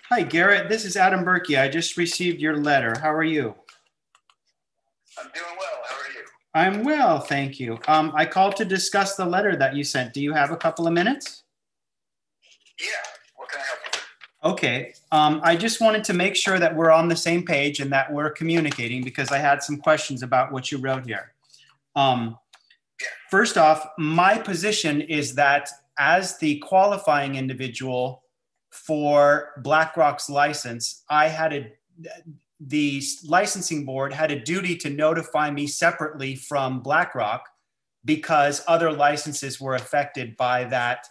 Hi, Garrett. This is Adam Berkey. I just received your letter. How are you? I'm doing well. How are you? I'm well, thank you. I called to discuss the letter that you sent. Do you have a couple of minutes? Yeah. What can I help you with? Okay. I just wanted to make sure that we're on the same page and that we're communicating because I had some questions about what you wrote here. Um, Yeah. First off, my position is that as the qualifying individual for BlackRock's license, the licensing board had a duty to notify me separately from BlackRock because other licenses were affected by that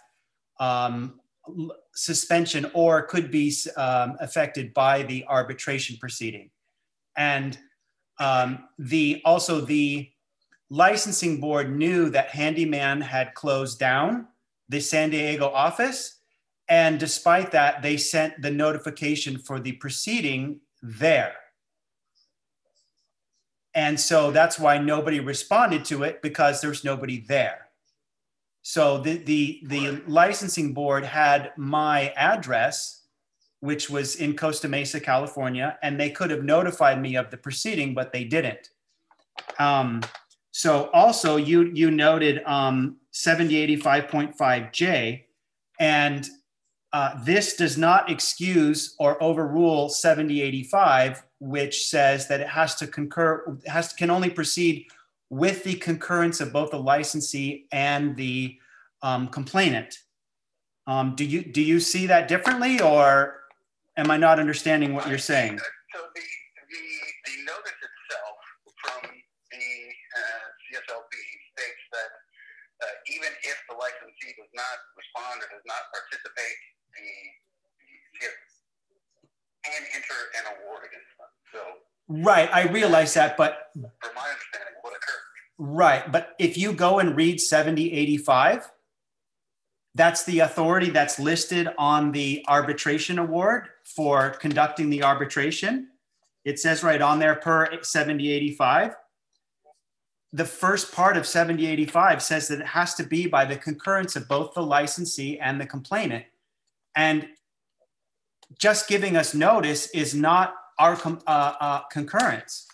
suspension or could be affected by the arbitration proceeding. And the licensing board knew that Handyman had closed down the San Diego office. And despite that, they sent the notification for the proceeding there. And so that's why nobody responded to it, because there's nobody there. So the licensing board had my address, which was in Costa Mesa, California, and they could have notified me of the proceeding, but they didn't. So also you noted 7085.5J, and this does not excuse or overrule 7085, which says that it has to can only proceed with the concurrence of both the licensee and the complainant. Do you see that differently, or am I not understanding what you're saying? So the notice itself from the CSLB states that even if the licensee does not respond or does not participate, the can enter an award against them. So right, I realize that, but from my understanding, what occurred? Right, but if you go and read 7085, that's the authority that's listed on the arbitration award for conducting the arbitration. It says right on there per 7085. The first part of 7085 says that it has to be by the concurrence of both the licensee and the complainant. And just giving us notice is not our concurrence.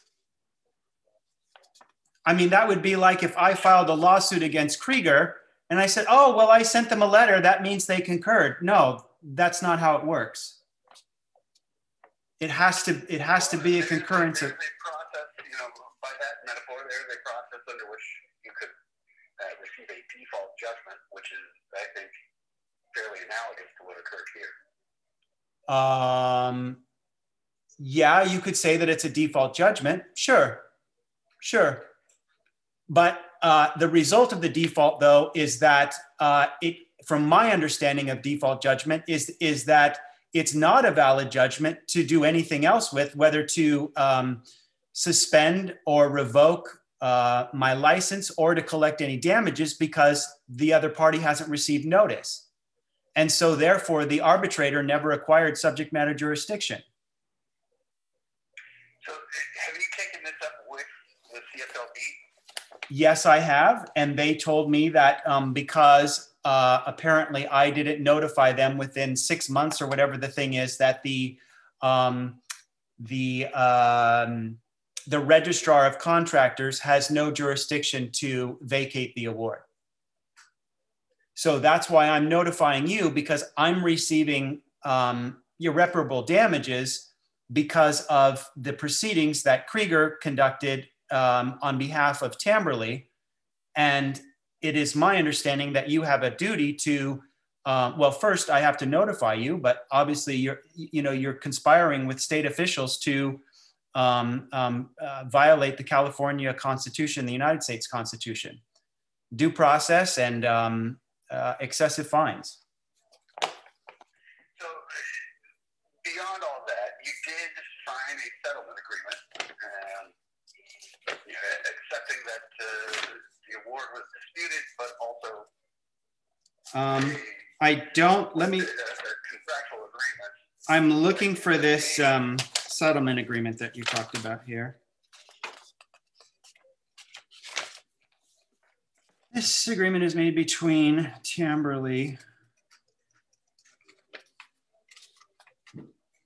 I mean, that would be like if I filed a lawsuit against Krieger and I said, oh, well, I sent them a letter, that means they concurred. No, that's not how it works. It has to be a concurrence of. There's a process, by that metaphor, there's a process under which you could receive a default judgment, which is, I think, fairly analogous to what occurred here. Yeah, you could say that it's a default judgment. Sure. But the result of the default, though, is that from my understanding of default judgment, is that it's not a valid judgment to do anything else with, whether to suspend or revoke my license or to collect any damages, because the other party hasn't received notice. And so therefore, the arbitrator never acquired subject matter jurisdiction. So have you taken this up with the CSLB? Yes, I have. And they told me that because apparently I didn't notify them within 6 months or whatever the thing is, that the registrar of contractors has no jurisdiction to vacate the award. So that's why I'm notifying you, because I'm receiving irreparable damages because of the proceedings that Krieger conducted on behalf of Tamberley. And it is my understanding that you have a duty to, well, first I have to notify you, but obviously you're conspiring with state officials to violate the California Constitution, the United States Constitution, due process and excessive fines. So beyond all that, you did sign a settlement agreement, accepting that the award was disputed, but also I don't, let me, contractual agreement. I'm looking for this settlement agreement that you talked about here. This agreement is made between Tamberley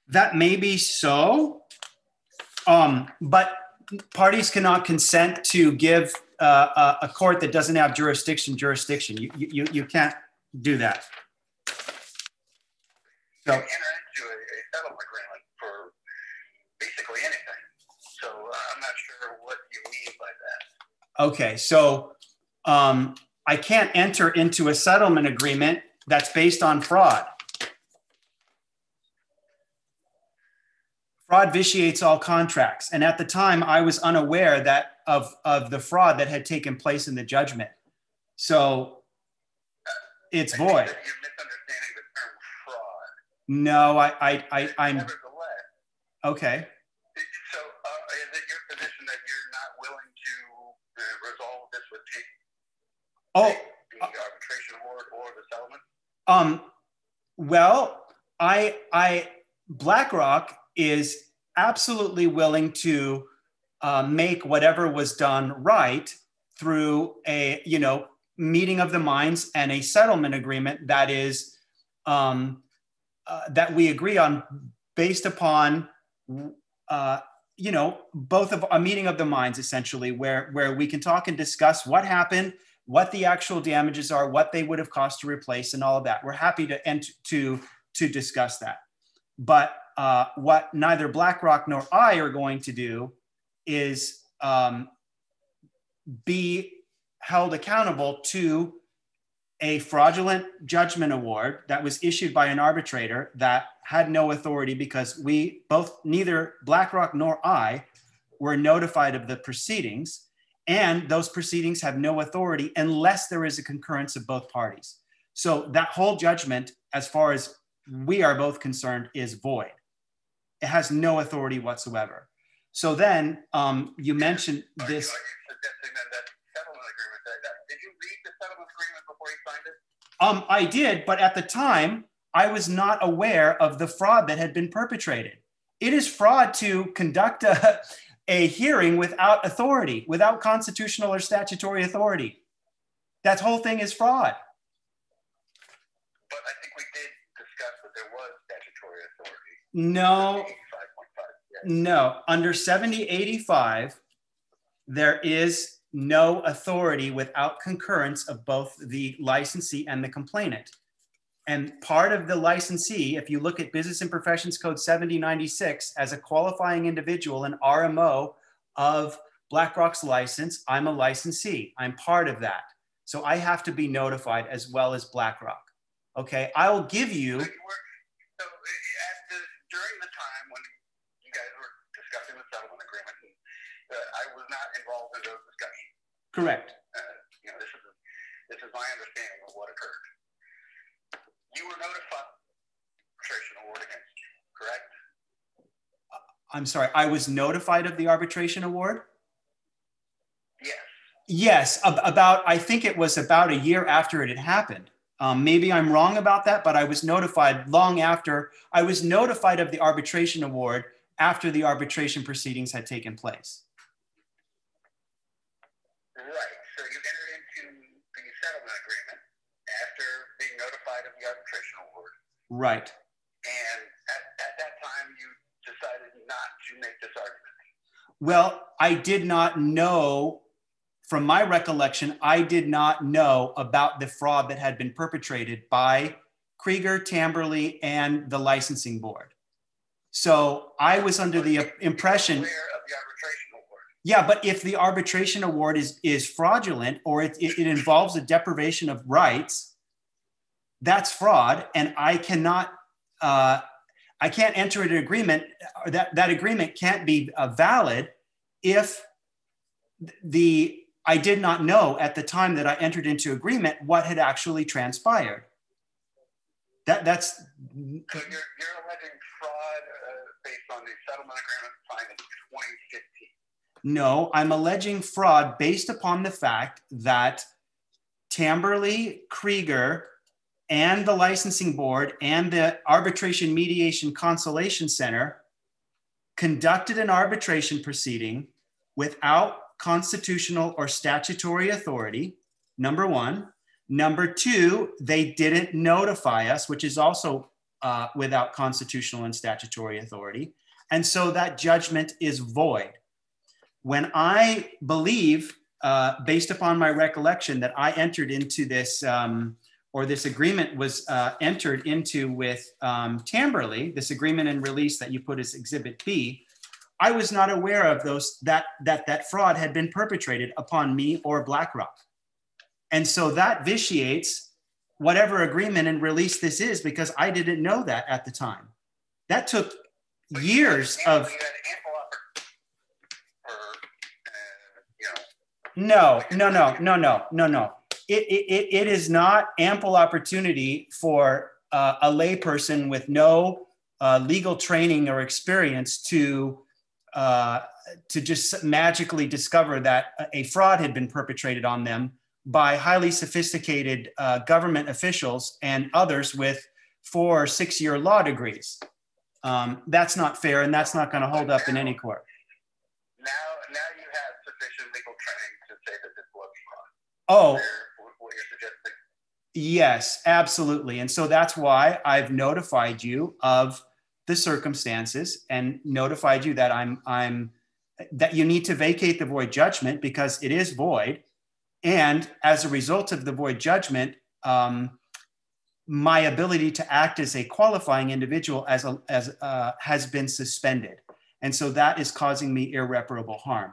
That may be so, but parties cannot consent to give a court that doesn't have jurisdiction. You can't do that. So, enter into a settlement agreement for basically anything. So I'm not sure what you mean by that. Okay, so I can't enter into a settlement agreement that's based on fraud. Fraud vitiates all contracts. And at the time, I was unaware that of the fraud that had taken place in the judgment. So it's void. You're misunderstanding the term fraud. No, I'm. Nevertheless. Okay. So is it your position that you're not willing to resolve this with the arbitration award or the settlement? Well, BlackRock is absolutely willing to make whatever was done right through a meeting of the minds and a settlement agreement that is that we agree on based upon both of a meeting of the minds, essentially, where we can talk and discuss what happened, what the actual damages are, what they would have cost to replace, and all of that. We're happy to discuss that. But what neither BlackRock nor I are going to do is be held accountable to a fraudulent judgment award that was issued by an arbitrator that had no authority, because neither BlackRock nor I were notified of the proceedings, and those proceedings have no authority unless there is a concurrence of both parties. So that whole judgment, as far as we are both concerned, is void. It has no authority whatsoever. So then you mentioned this. Are you suggesting that settlement agreement, did you read the settlement agreement before you signed it? I did, but at the time, I was not aware of the fraud that had been perpetrated. It is fraud to conduct a hearing without authority, without constitutional or statutory authority. That whole thing is fraud. But I think we did discuss that there was statutory authority. No, 85.5, yes. no. Under 7085, there is no authority without concurrence of both the licensee and the complainant. And part of the licensee, if you look at Business and Professions Code 7096, as a qualifying individual, an RMO of BlackRock's license, I'm a licensee. I'm part of that. So I have to be notified as well as BlackRock. Okay, I'll give you. So during the time when you guys were discussing the settlement agreement, I was not involved in those discussions. Correct. This is my understanding of what occurred. You were notified of the arbitration award against you, correct? I'm sorry, I was notified of the arbitration award? Yes. Yes, I think it was about a year after it had happened. Maybe I'm wrong about that, but I was notified long after. I was notified of the arbitration award after the arbitration proceedings had taken place. Right. So you entered into the settlement agreement after being notified of the arbitration award. Right. And at that time, you decided not to make this argument. Well, I did not know. From my recollection, I did not know about the fraud that had been perpetrated by Krieger, Tamberly, and the licensing board. So I was under the impression. Aware of the arbitration award. Yeah, but if the arbitration award is fraudulent, or it involves a deprivation of rights, that's fraud, and I can't enter an agreement. That agreement can't be valid if I did not know at the time that I entered into agreement what had actually transpired. That's. So you're alleging fraud based on the settlement agreement signed in 2015. No, I'm alleging fraud based upon the fact that Tamberly, Krieger, and the licensing board and the Arbitration Mediation Consolation Center conducted an arbitration proceeding without constitutional or statutory authority, number one. Number two, they didn't notify us, which is also without constitutional and statutory authority. And so that judgment is void. When I believe, based upon my recollection, that I entered into this, or this agreement was entered into with Tamberley, this agreement and release that you put as Exhibit B, I was not aware of that fraud had been perpetrated upon me or BlackRock. And so that vitiates whatever agreement and release this is, because I didn't know that at the time. That took years of... No. It is not ample opportunity for a layperson with no legal training or experience to just magically discover that a fraud had been perpetrated on them by highly sophisticated government officials and others with 4 or 6 year law degrees. That's not fair, and that's not going to hold up in any court. Now you have sufficient legal training to say that this was fraud. Oh, what you're suggesting? Yes, absolutely. And so that's why I've notified you of the circumstances and notified you that that you need to vacate the void judgment because it is void. And as a result of the void judgment, my ability to act as a qualifying individual has been suspended. And so that is causing me irreparable harm.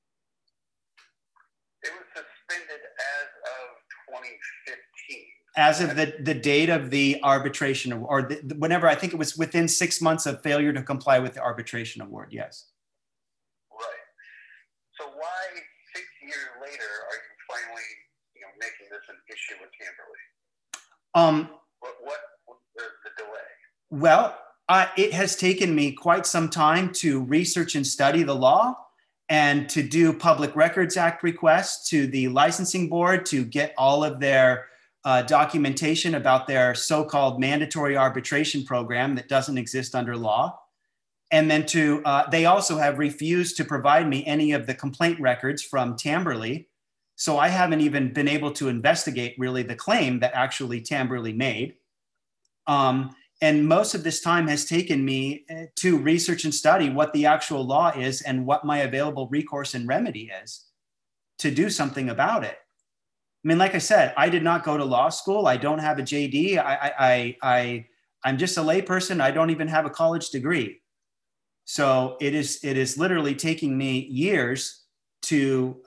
It was suspended as of 2015. As of the date of the arbitration, or whenever, I think it was within 6 months of failure to comply with the arbitration award, yes. Right. So why 6 years later are you finally making this an issue with Tamberley? What was the delay? Well, it has taken me quite some time to research and study the law and to do Public Records Act requests to the licensing board to get all of their documentation about their so-called mandatory arbitration program that doesn't exist under law. And then they also have refused to provide me any of the complaint records from Tamberley. So I haven't even been able to investigate really the claim that actually Tamberley made. And most of this time has taken me to research and study what the actual law is and what my available recourse and remedy is to do something about it. I mean, like I said, I did not go to law school. I don't have a JD. I'm just a layperson. I don't even have a college degree. So it is literally taking me years to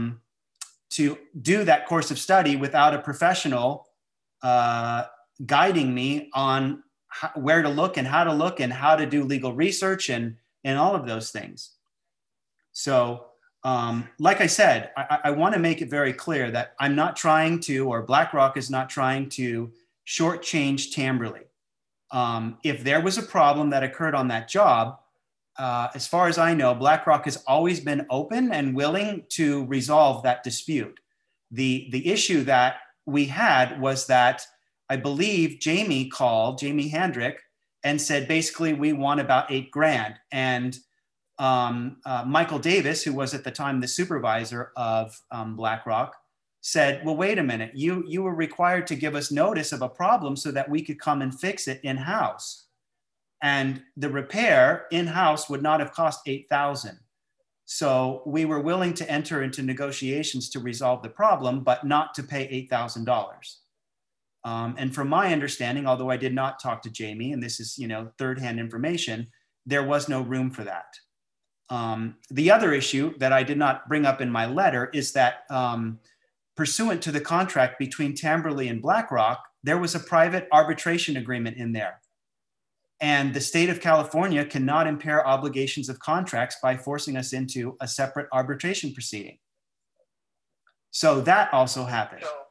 do that course of study without a professional guiding me on where to look and how to do legal research and all of those things. So like I said, I want to make it very clear that I'm not trying to, or BlackRock is not trying to shortchange Tamberley. If there was a problem that occurred on that job, as far as I know, BlackRock has always been open and willing to resolve that dispute. The issue that we had was that I believe Jamie Handrick, and said, basically, we want about $8,000. And Michael Davis, who was at the time the supervisor of BlackRock, said, well, wait a minute, you were required to give us notice of a problem so that we could come and fix it in-house. And the repair in-house would not have cost $8,000. So we were willing to enter into negotiations to resolve the problem, but not to pay $8,000. And from my understanding, although I did not talk to Jamie, and this is, third-hand information, there was no room for that. The other issue that I did not bring up in my letter is that pursuant to the contract between Tamberley and BlackRock, there was a private arbitration agreement in there. And the state of California cannot impair obligations of contracts by forcing us into a separate arbitration proceeding. So that also happened. So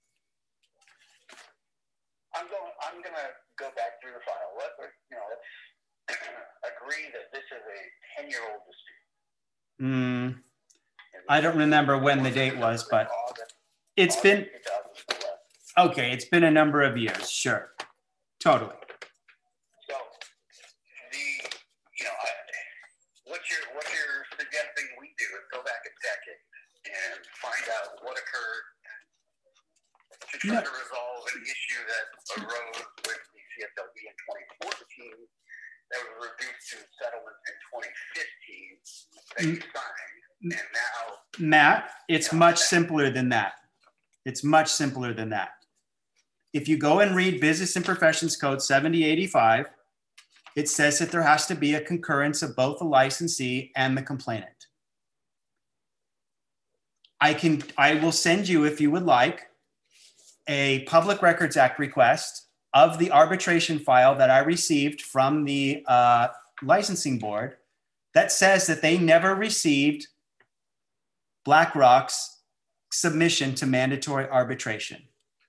I'm going to go back through the file. Let's agree that this is a 10-year-old dispute. I don't remember when the date was, but it's been, okay, it's been a number of years, sure, totally. So, what you're suggesting we do is go back a decade and find out what occurred to try to resolve an issue that arose with the CSLB in that you signed, and now... Matt, it's much simpler than that. It's much simpler than that. If you go and read Business and Professions Code 7085, it says that there has to be a concurrence of both the licensee and the complainant. I will send you, if you would like, a Public Records Act request of the arbitration file that I received from the licensing board that says that they never received BlackRock's submission to mandatory arbitration.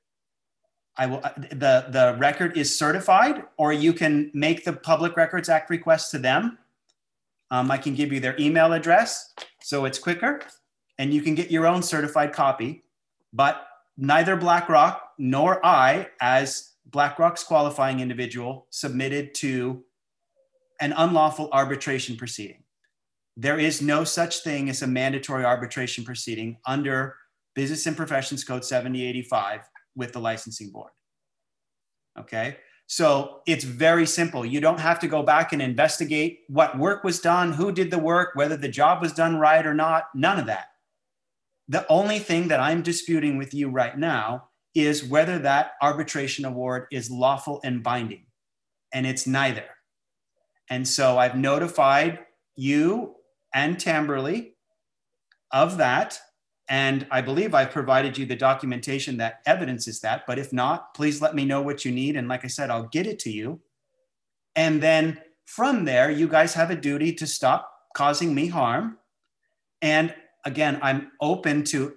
The record is certified, or you can make the Public Records Act request to them. I can give you their email address, so it's quicker, and you can get your own certified copy. But neither BlackRock nor I, as BlackRock's qualifying individual, submitted to an unlawful arbitration proceeding. There is no such thing as a mandatory arbitration proceeding under Business and Professions Code 7085 with the licensing board. Okay, so it's very simple. You don't have to go back and investigate what work was done, who did the work, whether the job was done right or not, none of that. The only thing that I'm disputing with you right now is whether that arbitration award is lawful and binding, and it's neither. And so I've notified you and Tamberly of that. And I believe I've provided you the documentation that evidences that. But if not, please let me know what you need. And like I said, I'll get it to you. And then from there, you guys have a duty to stop causing me harm. And again, I'm open to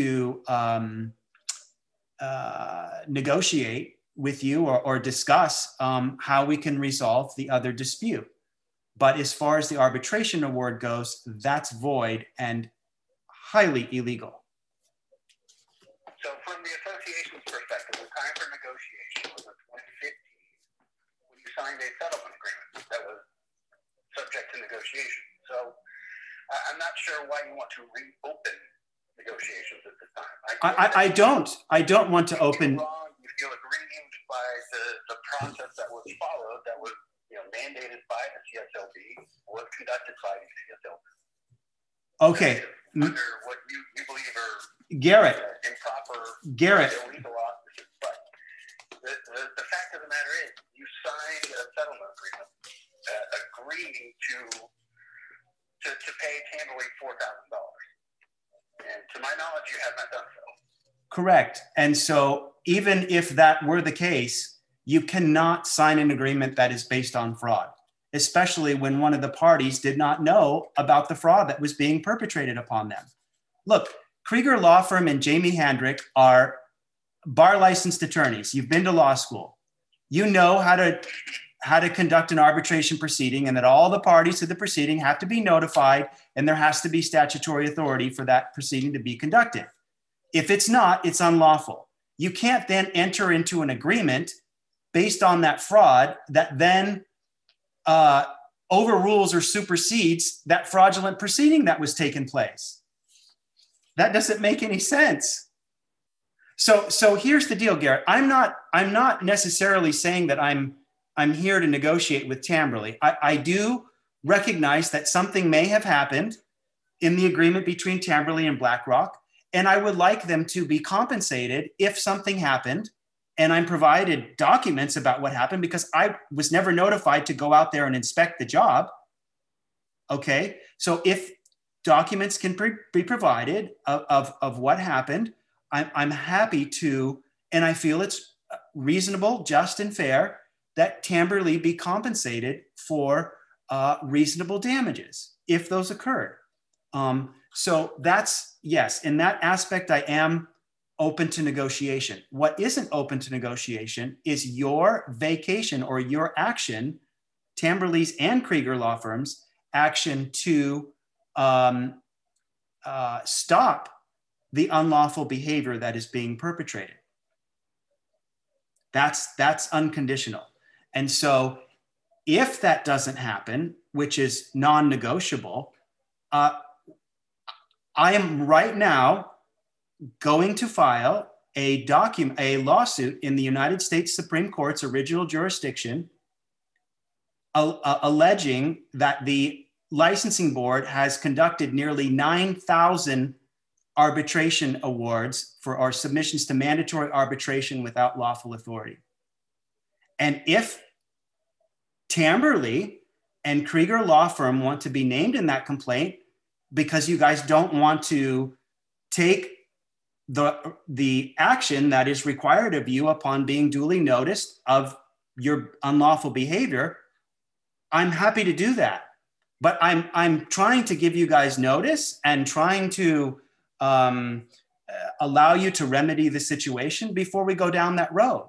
negotiate with you or discuss how we can resolve the other dispute. But as far as the arbitration award goes, that's void and highly illegal. So from the association's perspective, the time for negotiation was in 2015 when you signed a settlement agreement that was subject to negotiation. So I'm not sure why you want to reopen negotiations at this time. I don't want to open. You feel aggrieved by the process that was followed, that was mandated by the CSLB, was conducted by the CSLB. Okay. Under what you believe are Garrett. Improper, Garrett. illegal offices. But the fact of the matter is, you signed a settlement agreement agreeing to pay Tamberly $4,000. And to my knowledge, you have not done so. Correct. And so even if that were the case, you cannot sign an agreement that is based on fraud, especially when one of the parties did not know about the fraud that was being perpetrated upon them. Look, Krieger Law Firm and Jamie Handrick are bar licensed attorneys. You've been to law school. You know how to conduct an arbitration proceeding, and that all the parties to the proceeding have to be notified, and there has to be statutory authority for that proceeding to be conducted. If it's not, it's unlawful. You can't then enter into an agreement based on that fraud that then overrules or supersedes that fraudulent proceeding that was taking place. That doesn't make any sense. So here's the deal, Garrett. I'm not necessarily saying that I'm here to negotiate with Tamberly. I do recognize that something may have happened in the agreement between Tamberly and BlackRock, and I would like them to be compensated if something happened. And I'm provided documents about what happened because I was never notified to go out there and inspect the job. Okay, so if documents can be provided of what happened, I'm happy to, and I feel it's reasonable, just, and fair that Tamberly be compensated for reasonable damages if those occurred. So that's, yes, in that aspect, I am open to negotiation. What isn't open to negotiation is your vacation or your action, Tamberly's and Krieger Law Firm's action to stop the unlawful behavior that is being perpetrated. That's unconditional. And so if that doesn't happen, which is non-negotiable, I am right now going to file a lawsuit in the United States Supreme Court's original jurisdiction, alleging that the licensing board has conducted nearly 9,000 arbitration awards for our submissions to mandatory arbitration without lawful authority. And if Tamberly and Krieger Law Firm want to be named in that complaint because you guys don't want to take the action that is required of you upon being duly noticed of your unlawful behavior, I'm happy to do that. But I'm trying to give you guys notice and trying to allow you to remedy the situation before we go down that road.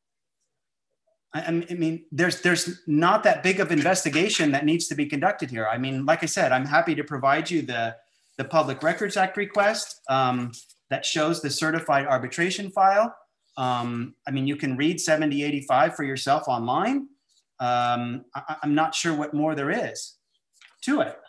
I mean, there's not that big of investigation that needs to be conducted here. I mean, like I said, I'm happy to provide you the Public Records Act request that shows the certified arbitration file. I mean, you can read 7085 for yourself online. I'm not sure what more there is to it.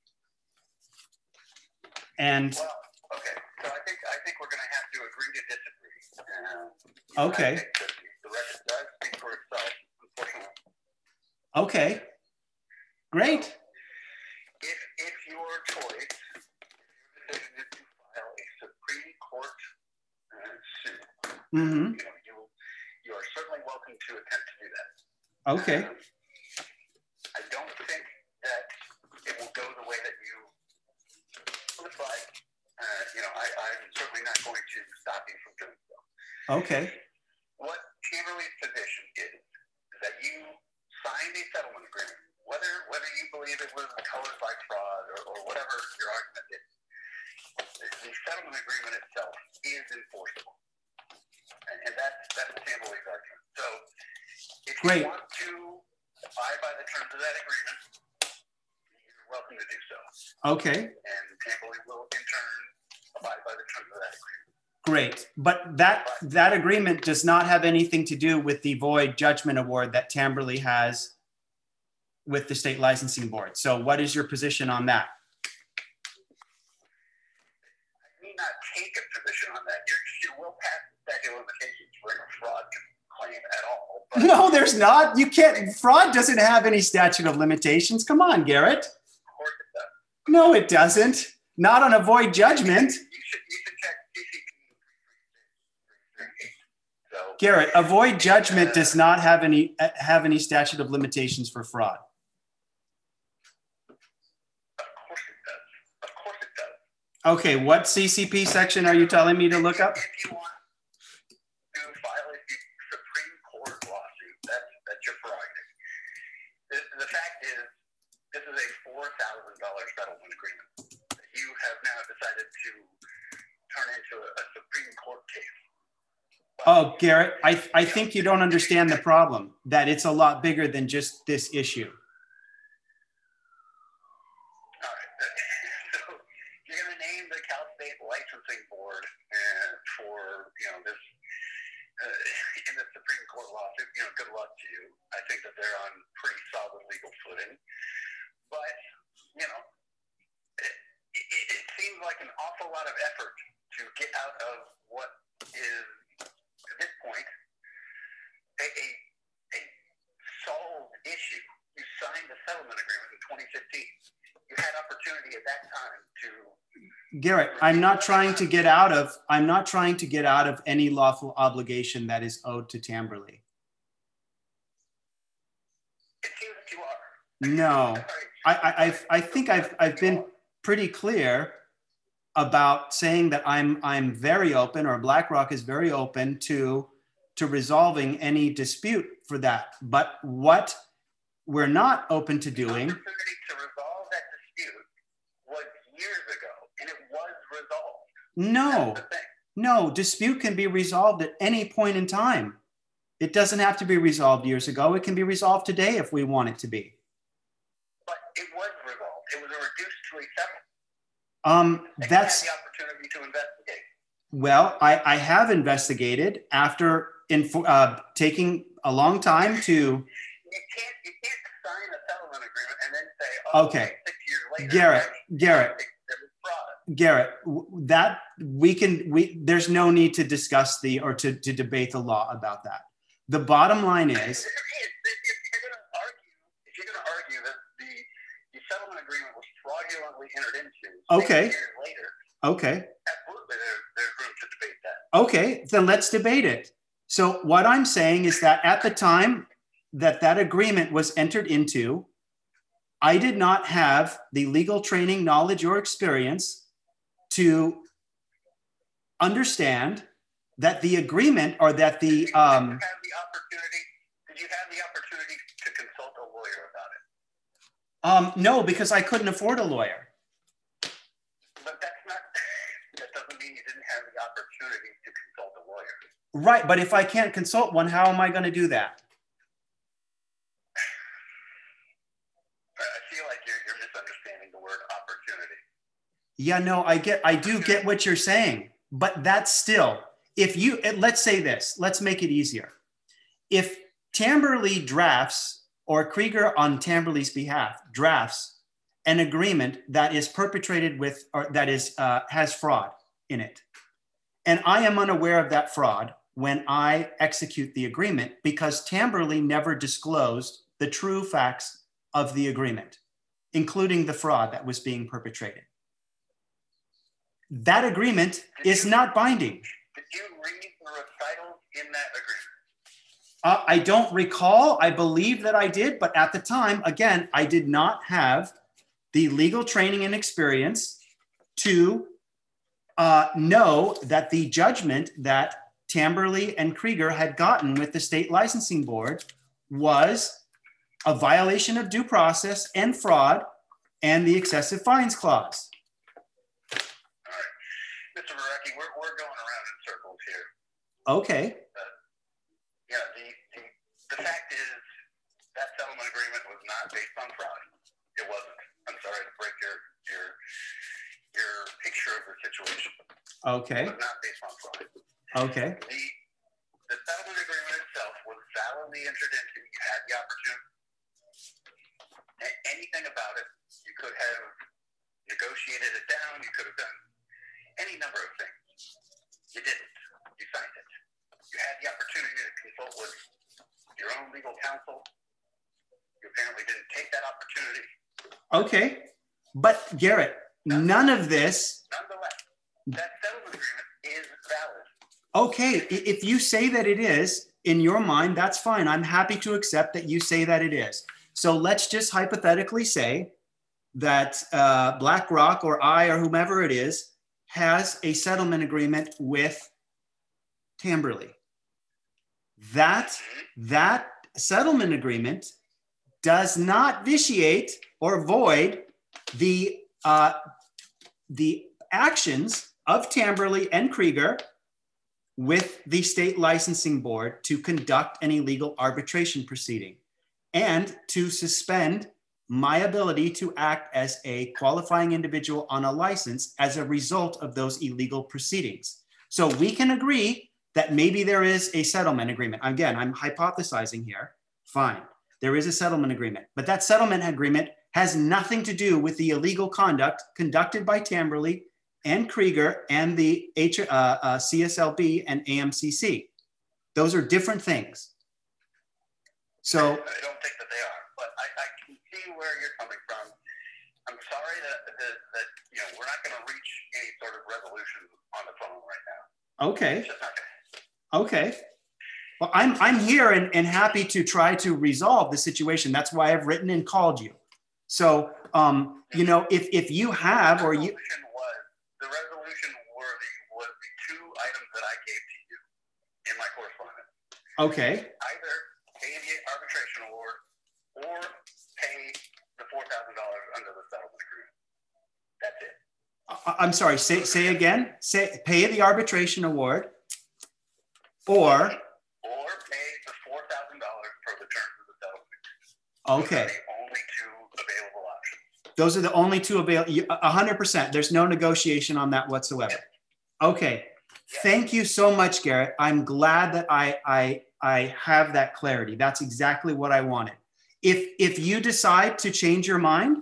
And well, okay, so I think we're going to have to agree to disagree. Okay. I think that the record does speak for itself, unfortunately. Okay. Great. If your choice, if your decision is to file a Supreme Court suit, Mm-hmm. you are certainly welcome to attempt to do that. Okay. I don't think that it will go the way that you would like. I'm certainly not going to stop you from doing so. Okay. What Tamberly's position is that you signed a settlement agreement, whether you believe it was colored by fraud or whatever your argument is. The settlement agreement itself is enforceable. And that's Tamberly's argument. So if Great. you want to abide by the terms of that agreement, you're welcome to do so. Okay. And Tamberly will in turn abide by the terms of that agreement. Great. But that agreement does not have anything to do with the void judgment award that Tamberly has with the state licensing board. So what is your position on that? I may not take a position on that. You will pass the statute of limitations for a fraud claim at all. But No, there's not. You can't. Fraud doesn't have any statute of limitations. Come on, Garrett. of course it does. No, it doesn't. Not on a void judgment. You should check CCP 338. So Garrett, a void judgment does not have any statute of limitations for fraud. of course it does. Of course it does. Okay, what CCP section are you telling me to look up? If you want to file a Supreme Court lawsuit, that's your prerogative. The fact is, this is a $4,000 settlement agreement that you have now decided to turn into a Supreme Court case. Oh, Garrett, I think you don't understand the problem, that it's a lot bigger than just this issue. All right. So you're going to name the Cal State Licensing Board for this in the Supreme Court lawsuit. Good luck to you. I think that they're on pretty solid legal footing. But it seems like an awful lot of effort to get out of what is, at this point, a solved issue. You signed the settlement agreement in 2015. You had opportunity at that time to. Garrett, I'm not trying to get out of any lawful obligation that is owed to Tamberly. It seems that you are. No, I think I've been pretty clear about saying that I'm very open, or BlackRock is very open to resolving any dispute for that. But what we're not open to doing. The opportunity to resolve that dispute was years ago, and it was resolved. No, dispute can be resolved at any point in time. It doesn't have to be resolved years ago. It can be resolved today if we want it to be. But it was resolved. It was reduced to a settlement. That's the opportunity to investigate. Well, I have investigated after taking a long time to. You can't sign a settlement agreement and then say, oh, okay, 6 years later, Garrett, that there's no need to discuss to debate the law about that. The bottom line is, if you're going to argue that the settlement agreement fraudulently entered into Okay. years later, Okay. absolutely there's room to debate that. Okay, then let's debate it. So what I'm saying is that at the time that that agreement was entered into, I did not have the legal training, knowledge, or experience to understand that the agreement or that the Did you have the opportunity to consult a lawyer about it? No, because I couldn't afford a lawyer. But that doesn't mean you didn't have the opportunity to consult a lawyer. Right, but if I can't consult one, how am I going to do that? I feel like you're misunderstanding the word opportunity. Yeah, no, I do get what you're saying, but that's still, if you, let's say this, let's make it easier. If Tamberly drafts, or Krieger on Tamberly's behalf drafts an agreement that is perpetrated with, or that is has fraud in it, and I am unaware of that fraud when I execute the agreement because Tamberly never disclosed the true facts of the agreement, including the fraud that was being perpetrated. That agreement is not binding. Did you read the recitals in that agreement? I don't recall. I believe that I did, but at the time, again, I did not have the legal training and experience to know that the judgment that Tamberly and Krieger had gotten with the state licensing board was a violation of due process and fraud and the excessive fines clause. All right. Mr. Verrecki, we're going around in circles here. Okay. Yeah, the fact is that settlement agreement was not based on fraud. It wasn't. I'm sorry to break your picture of the situation. Okay. It was not based on fraud. Okay. The settlement agreement itself was validly entered into. You had the opportunity. Anything about it, you could have negotiated it down. You could have done any number of things. You didn't. You signed it. You had the opportunity to consult with your own legal counsel. You apparently didn't take that opportunity. Okay. But Garrett, none of this. Nonetheless, that settlement agreement is valid. Okay. If you say that it is in your mind, that's fine. I'm happy to accept that you say that it is. So let's just hypothetically say that BlackRock or I or whomever it is has a settlement agreement with Tamberly. That settlement agreement does not vitiate or void the actions of Tamberly and Krieger with the state licensing board to conduct an illegal arbitration proceeding and to suspend my ability to act as a qualifying individual on a license as a result of those illegal proceedings. So we can agree that maybe there is a settlement agreement. Again, I'm hypothesizing here. Fine. There is a settlement agreement, but that settlement agreement has nothing to do with the illegal conduct conducted by Tamberly and Krieger and the CSLB and AMCC. Those are different things. So I don't think that they are, but I can see where you're coming from. I'm sorry that you know we're not going to reach any sort of resolution on the phone right now. Okay. It's just not gonna. Okay. Well, I'm here and happy to try to resolve the situation. That's why I've written and called you. So, you know, if you have or you. The resolution was the two items that I gave to you in my correspondence. Okay. Either pay the arbitration award or pay the $4,000 under the settlement agreement. That's it. I'm sorry. Say again. Say pay the arbitration award, or pay the $4,000 for the terms of the settlement agreement. Okay. Those are the only two available options. Those are the only two available. 100%. There's no negotiation on that whatsoever. Okay. Thank you so much, Garrett. I'm glad that I have that clarity. That's exactly what I wanted. If you decide to change your mind,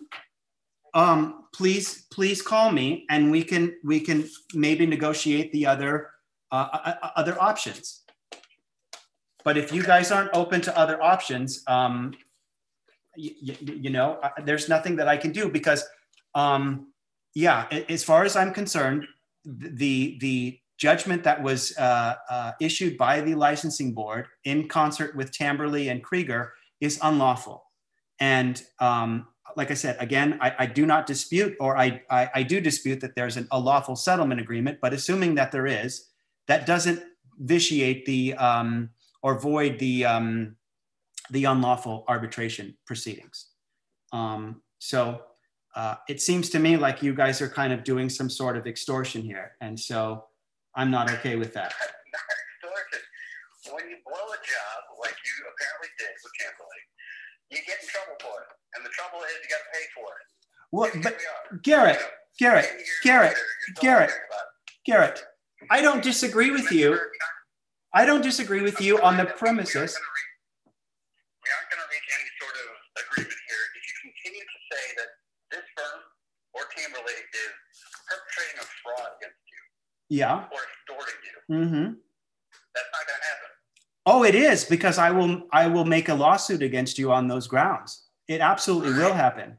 please call me and we can maybe negotiate the other options. But if you guys aren't open to other options, you know, there's nothing that I can do because Yeah, as far as I'm concerned, the judgment that was issued by the licensing board in concert with Tamberley and Krieger is unlawful. And like I said, again, I do not dispute, or I do dispute that there's a lawful settlement agreement, but assuming that there is, that doesn't vitiate the or void the unlawful arbitration proceedings. So it seems to me like you guys are kind of doing some sort of extortion here. And so I'm not okay with that. Extortion. When you blow a job like you apparently did with Tamberley, you get in trouble for it. And the trouble is you got to pay for it. Well, but Garrett, I don't disagree with you. I don't disagree with you on the premises. We aren't going to reach any sort of agreement here if you continue to say that this firm or Tamberley is perpetrating a fraud against you. Yeah. Or extorting you. Mm-hmm. That's not going to happen. Oh, it is, because I will make a lawsuit against you on those grounds. It absolutely will happen.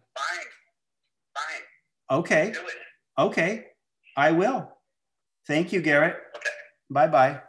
Fine. Okay. Do it. Okay. I will. Thank you, Garrett. Okay. Bye-bye.